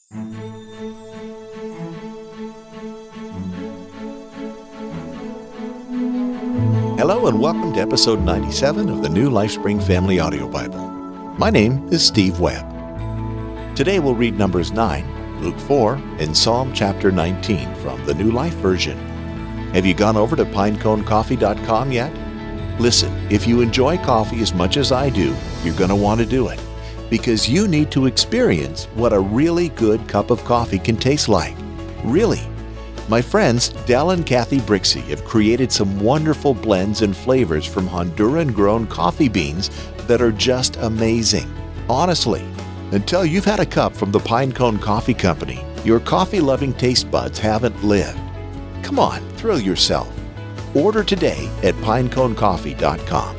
Hello and welcome to episode 97 of the New LifeSpring Family Audio Bible. My name is Steve Webb. Today we'll read Numbers 9, Luke 4, and Psalm chapter 19 from the New Life Version. Have you gone over to pineconecoffee.com yet? Listen, if you enjoy coffee as much as I do, you're going to want to do it, because you need to experience what a really good cup of coffee can taste like. Really. My friends Del and Kathy Brixey have created some wonderful blends and flavors from Honduran-grown coffee beans that are just amazing. Honestly, until you've had a cup from the Pinecone Coffee Company, your coffee-loving taste buds haven't lived. Come on, thrill yourself. Order today at pineconecoffee.com.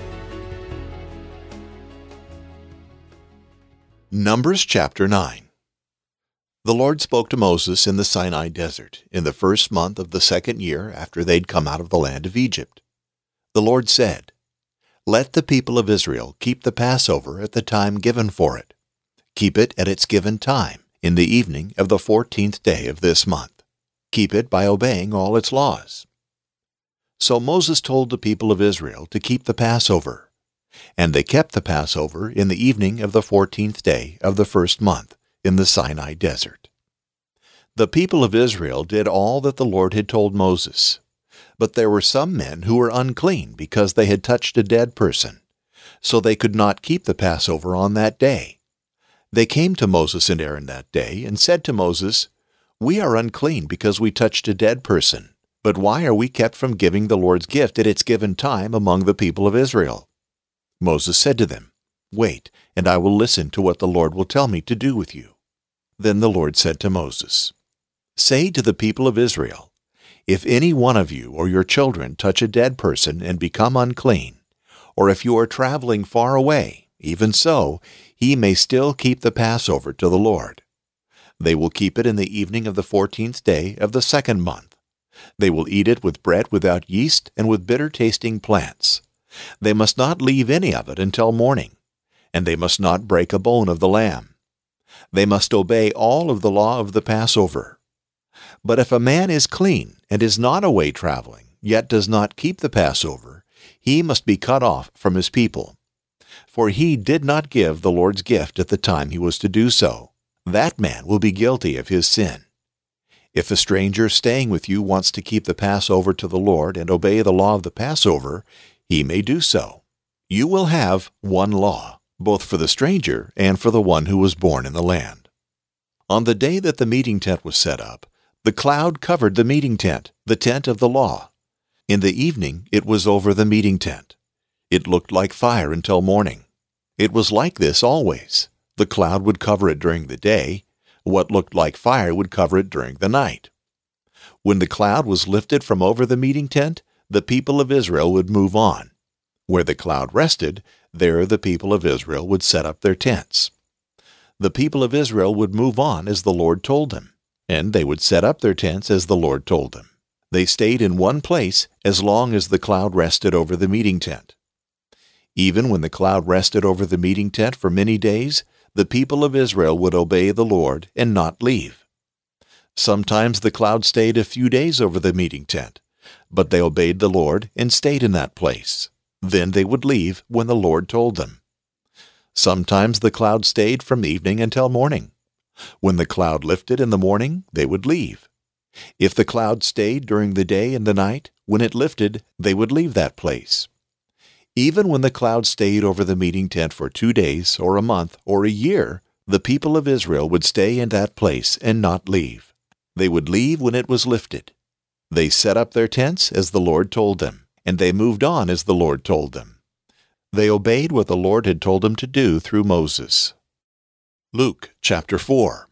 Numbers chapter 9. The Lord spoke to Moses in the Sinai desert, in the first month of the second year after they'd come out of the land of Egypt. The Lord said, "Let the people of Israel keep the Passover at the time given for it. Keep it at its given time, in the evening of the 14th day of this month. Keep it by obeying all its laws." So Moses told the people of Israel to keep the Passover. And they kept the Passover in the evening of the 14th day of the first month, in the Sinai desert. The people of Israel did all that the Lord had told Moses. But there were some men who were unclean because they had touched a dead person, so they could not keep the Passover on that day. They came to Moses and Aaron that day and said to Moses, "We are unclean because we touched a dead person, but why are we kept from giving the Lord's gift at its given time among the people of Israel?" Moses said to them, "Wait, and I will listen to what the Lord will tell me to do with you." Then the Lord said to Moses, "Say to the people of Israel, if any one of you or your children touch a dead person and become unclean, or if you are traveling far away, even so, he may still keep the Passover to the Lord. They will keep it in the evening of the 14th day of the second month. They will eat it with bread without yeast and with bitter-tasting plants. They must not leave any of it until morning, and they must not break a bone of the lamb. They must obey all of the law of the Passover. But if a man is clean and is not away traveling, yet does not keep the Passover, he must be cut off from his people. For he did not give the Lord's gift at the time he was to do so. That man will be guilty of his sin. If a stranger staying with you wants to keep the Passover to the Lord and obey the law of the Passover, he may do so. You will have one law, both for the stranger and for the one who was born in the land." On the day that the meeting tent was set up, the cloud covered the meeting tent, the tent of the law. In the evening it was over the meeting tent. It looked like fire until morning. It was like this always. The cloud would cover it during the day. What looked like fire would cover it during the night. When the cloud was lifted from over the meeting tent, the people of Israel would move on. Where the cloud rested, there the people of Israel would set up their tents. The people of Israel would move on as the Lord told them, and they would set up their tents as the Lord told them. They stayed in one place as long as the cloud rested over the meeting tent. Even when the cloud rested over the meeting tent for many days, the people of Israel would obey the Lord and not leave. Sometimes the cloud stayed a few days over the meeting tent, but they obeyed the Lord and stayed in that place. Then they would leave when the Lord told them. Sometimes the cloud stayed from evening until morning. When the cloud lifted in the morning, they would leave. If the cloud stayed during the day and the night, when it lifted, they would leave that place. Even when the cloud stayed over the meeting tent for 2 days or a month or a year, the people of Israel would stay in that place and not leave. They would leave when it was lifted. They set up their tents as the Lord told them, and they moved on as the Lord told them. They obeyed what the Lord had told them to do through Moses. Luke chapter 4.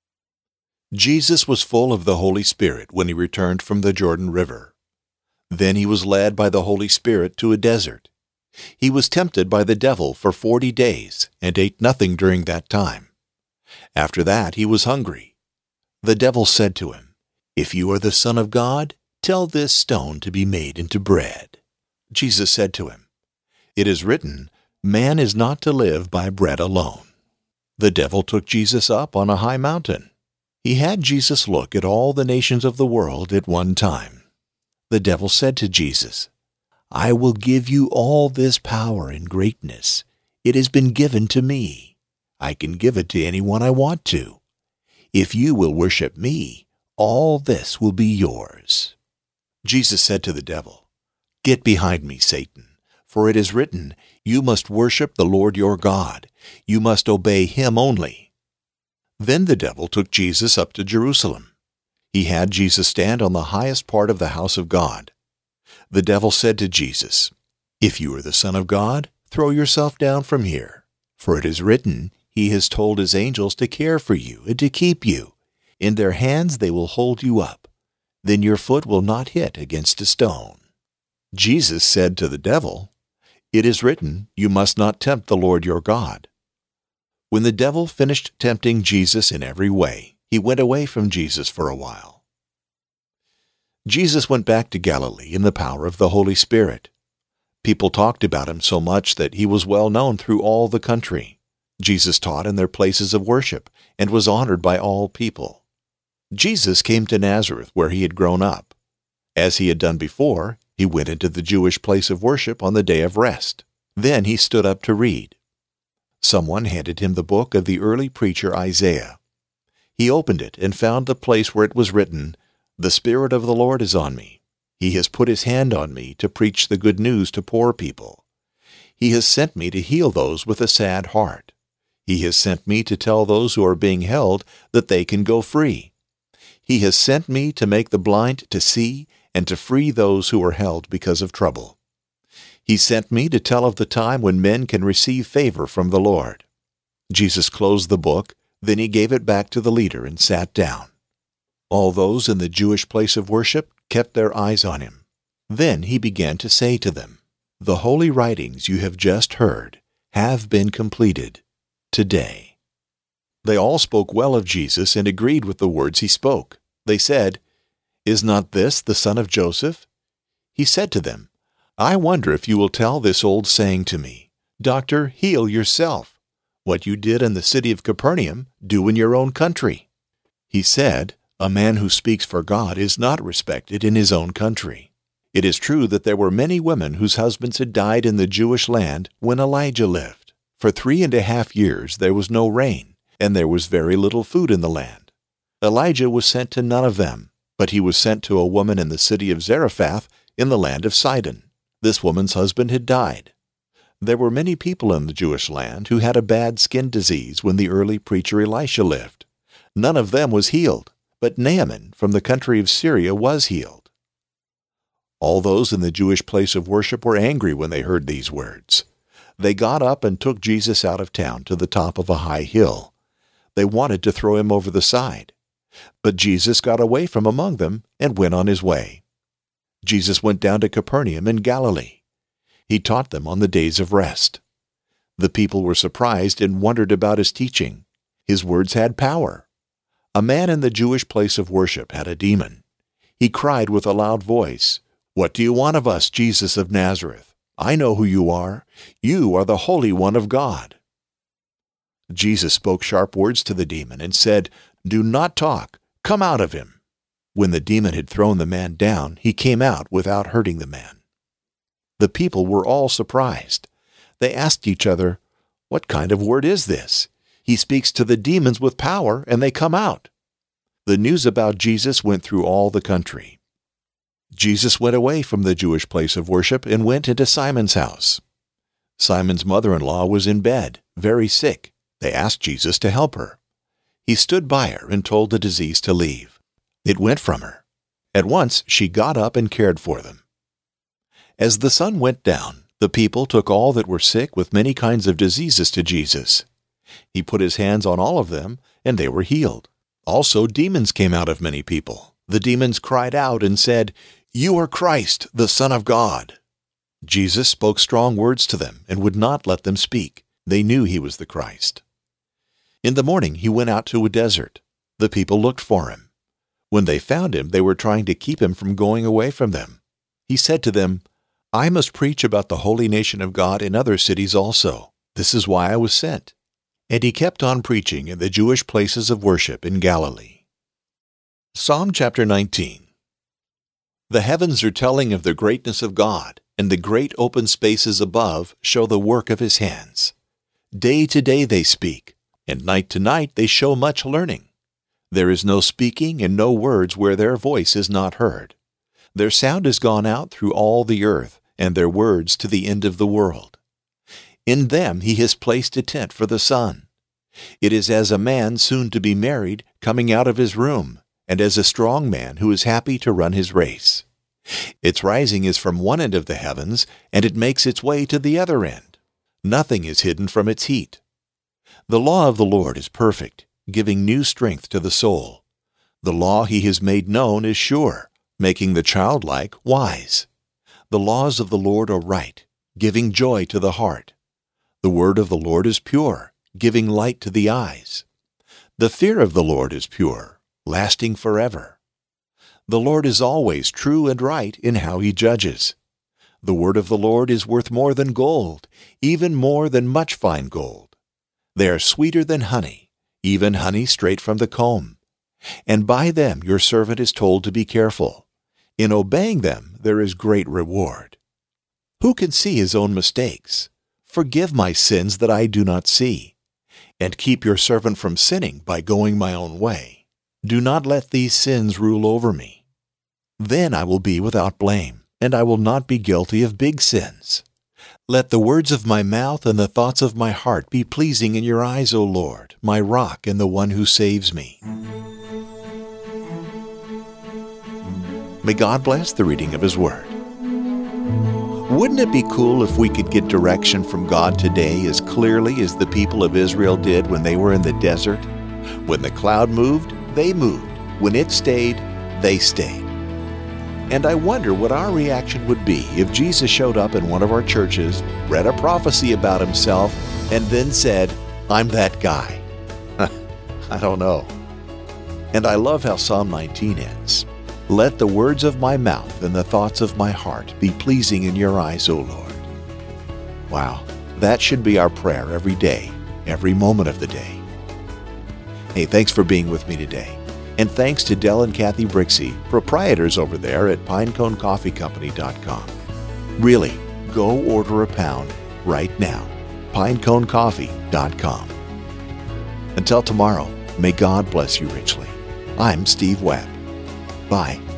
Jesus was full of the Holy Spirit when he returned from the Jordan River. Then he was led by the Holy Spirit to a desert. He was tempted by the devil for 40 days and ate nothing during that time. After that he was hungry. The devil said to him, "If you are the Son of God, tell this stone to be made into bread." Jesus said to him, "It is written, man is not to live by bread alone." The devil took Jesus up on a high mountain. He had Jesus look at all the nations of the world at one time. The devil said to Jesus, "I will give you all this power and greatness. It has been given to me. I can give it to anyone I want to. If you will worship me, all this will be yours." Jesus said to the devil, "Get behind me, Satan, for it is written, 'You must worship the Lord your God. You must obey him only.'" Then the devil took Jesus up to Jerusalem. He had Jesus stand on the highest part of the house of God. The devil said to Jesus, "If you are the Son of God, throw yourself down from here. For it is written, He has told His angels to care for you and to keep you. In their hands they will hold you up. Then your foot will not hit against a stone." Jesus said to the devil, "It is written, you must not tempt the Lord your God." When the devil finished tempting Jesus in every way, he went away from Jesus for a while. Jesus went back to Galilee in the power of the Holy Spirit. People talked about him so much that he was well known through all the country. Jesus taught in their places of worship and was honored by all people. Jesus came to Nazareth where he had grown up. As he had done before, he went into the Jewish place of worship on the day of rest. Then he stood up to read. Someone handed him the book of the early preacher Isaiah. He opened it and found the place where it was written, "The Spirit of the Lord is on me. He has put his hand on me to preach the good news to poor people. He has sent me to heal those with a sad heart. He has sent me to tell those who are being held that they can go free. He has sent me to make the blind to see and to free those who are held because of trouble. He sent me to tell of the time when men can receive favor from the Lord." Jesus closed the book, then he gave it back to the leader and sat down. All those in the Jewish place of worship kept their eyes on him. Then he began to say to them, "The holy writings you have just heard have been completed today." They all spoke well of Jesus and agreed with the words he spoke. They said, "Is not this the son of Joseph?" He said to them, "I wonder if you will tell this old saying to me, 'Doctor, heal yourself. What you did in the city of Capernaum, do in your own country.'" He said, "A man who speaks for God is not respected in his own country." It is true that there were many women whose husbands had died in the Jewish land when Elijah lived. For 3.5 years there was no rain, and there was very little food in the land. Elijah was sent to none of them, but he was sent to a woman in the city of Zarephath in the land of Sidon. This woman's husband had died. There were many people in the Jewish land who had a bad skin disease when the early preacher Elisha lived. None of them was healed, but Naaman from the country of Syria was healed. All those in the Jewish place of worship were angry when they heard these words. They got up and took Jesus out of town to the top of a high hill. They wanted to throw him over the side. But Jesus got away from among them and went on his way. Jesus went down to Capernaum in Galilee. He taught them on the days of rest. The people were surprised and wondered about his teaching. His words had power. A man in the Jewish place of worship had a demon. He cried with a loud voice, "What do you want of us, Jesus of Nazareth? I know who you are. You are the Holy One of God." Jesus spoke sharp words to the demon and said, "Do not talk. Come out of him." When the demon had thrown the man down, he came out without hurting the man. The people were all surprised. They asked each other, "What kind of word is this? He speaks to the demons with power, and they come out." The news about Jesus went through all the country. Jesus went away from the Jewish place of worship and went into Simon's house. Simon's mother-in-law was in bed, very sick. They asked Jesus to help her. He stood by her and told the disease to leave. It went from her. At once she got up and cared for them. As the sun went down, the people took all that were sick with many kinds of diseases to Jesus. He put his hands on all of them, and they were healed. Also demons came out of many people. The demons cried out and said, "You are Christ, the Son of God." Jesus spoke strong words to them and would not let them speak. They knew he was the Christ. In the morning he went out to a desert. The people looked for him. When they found him, they were trying to keep him from going away from them. He said to them, "I must preach about the holy nation of God in other cities also. This is why I was sent." And he kept on preaching in the Jewish places of worship in Galilee. Psalm chapter 19. The heavens are telling of the greatness of God, and the great open spaces above show the work of his hands. Day to day they speak, and night to night they show much learning. There is no speaking and no words where their voice is not heard. Their sound has gone out through all the earth, and their words to the end of the world. In them he has placed a tent for the sun. It is as a man soon to be married coming out of his room, and as a strong man who is happy to run his race. Its rising is from one end of the heavens, and it makes its way to the other end. Nothing is hidden from its heat. The law of the Lord is perfect, giving new strength to the soul. The law he has made known is sure, making the childlike wise. The laws of the Lord are right, giving joy to the heart. The word of the Lord is pure, giving light to the eyes. The fear of the Lord is pure, lasting forever. The Lord is always true and right in how he judges. The word of the Lord is worth more than gold, even more than much fine gold. They are sweeter than honey, even honey straight from the comb. And by them your servant is told to be careful. In obeying them there is great reward. Who can see his own mistakes? Forgive my sins that I do not see, and keep your servant from sinning by going my own way. Do not let these sins rule over me. Then I will be without blame, and I will not be guilty of big sins. Let the words of my mouth and the thoughts of my heart be pleasing in your eyes, O Lord, my rock and the one who saves me. May God bless the reading of his word. Wouldn't it be cool if we could get direction from God today as clearly as the people of Israel did when they were in the desert? When the cloud moved, they moved. When it stayed, they stayed. And I wonder what our reaction would be if Jesus showed up in one of our churches, read a prophecy about himself, and then said, "I'm that guy." I don't know. And I love how Psalm 19 ends. Let the words of my mouth and the thoughts of my heart be pleasing in your eyes, O Lord. Wow, that should be our prayer every day, every moment of the day. Hey, thanks for being with me today. And thanks to Del and Kathy Brixey, proprietors over there at PineConeCoffeeCompany.com. Really, go order a pound right now. PineConeCoffee.com. Until tomorrow, may God bless you richly. I'm Steve Webb. Bye.